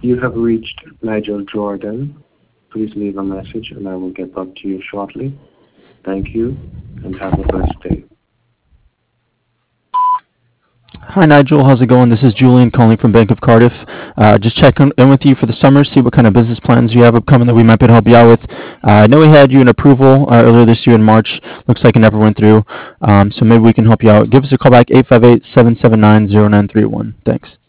You have reached Nigel Jordan. Please leave a message and I will get back to you shortly. Thank you and have a blessed day. Hi Nigel, how's it going? This is Julian calling from Bank of Cardiff. Just checking in with you for the summer, see what kind of business plans you have upcoming that we might be able to help you out with. I know we had you in approval earlier this year in March. Looks like it never went through. So maybe we can help you out. Give us a call back, 858-779-0931. Thanks.